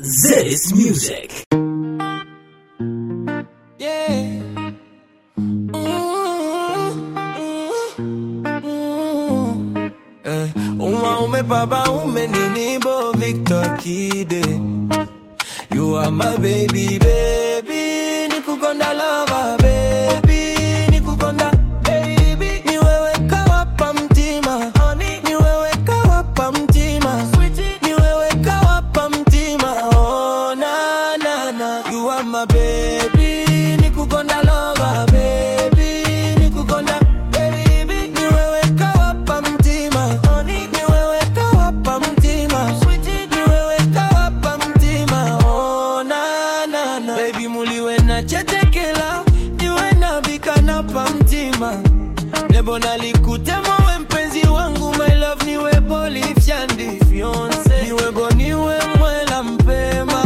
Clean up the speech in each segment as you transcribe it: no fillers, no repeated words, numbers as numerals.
This music. Yeah. Ume baba ume ninibo Victor Kide. You are my baby, baby. Nikukonda lover, baby. Nikukonda, baby. Niwewe kawapa mtima, honey. Niwewe kawapa mtima, sweetie. Niwewe kawapa mtima, oh na na na. You are my baby. Nikukonda lover, baby. Nikukonda, baby. Niwewe kawapa mtima, honey. Niwewe kawapa mtima, sweetie. Niwewe kawapa mtima, oh na na na. Baby muliwe na chetekela, niwe na bikana pa mtima. Nebo nalikutema we mpenzi wangu, my love niwe Bolifyandi fiance. Niwe boniwe mwela mpema.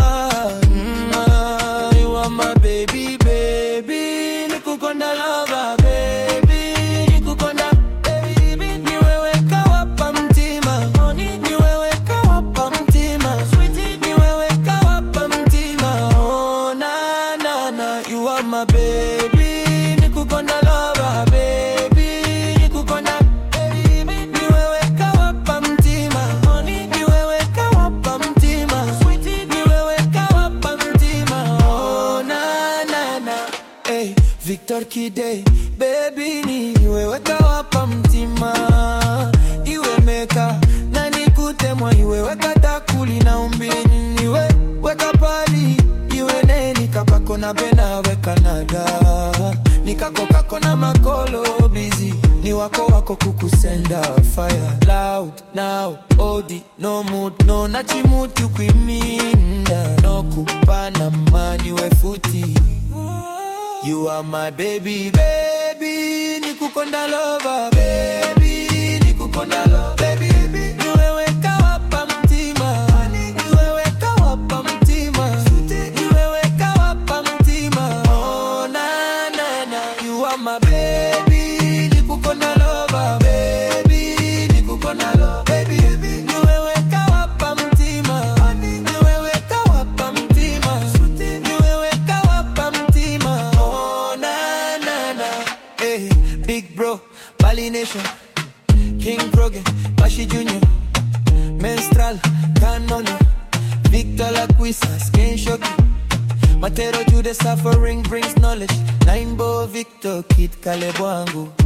You are my baby, baby. Nikukonda lover, baby. Nikukonda, baby. Niwewe kawapa mtima, honey. Niwewe kawapa mtima, sweetie. Niwewe kawapa mtima, oh na na na. You are my baby. Nikukonda lover, baby. Nikukonda, baby. Niwewe kawapa mtima, honey. Niwewe kawapa mtima, sweetie. Niwewe kawapa mtima, oh na na na. Hey, Victor Kide, baby ni wewe kawapa mtima. Iwe meka na nikutemwa, iwe weka takuli na umbini. Iwe weka pali, iwe neni kapako na bena we Canada. Nikako kako na makolo busy. Ni wako wako kukusenda fire. Loud now, odi, no mood, no nachimuti ukwiminda. No kupana mani we futi. You are my baby, baby. Nikukonda lover, baby. Nikukonda lover, baby. Niwewe kawapa mtima, niwewe kawapa mtima, niwewe kawapa mtima, oh na na na. You are my baby. Nikukonda lover, baby. Nikukonda lover, baby. Niwewe kawapa mtima, niwewe kawapa mtima, niwewe kawapa mtima, oh na na na. Hey, big bro, Bali Nation, King Krogan, Bashi Jr., Menstral, Canono, Victor Laquisa, Skin Shoki, Matero to the suffering brings knowledge. Nine Bo Victor, Kid Kalebwangu.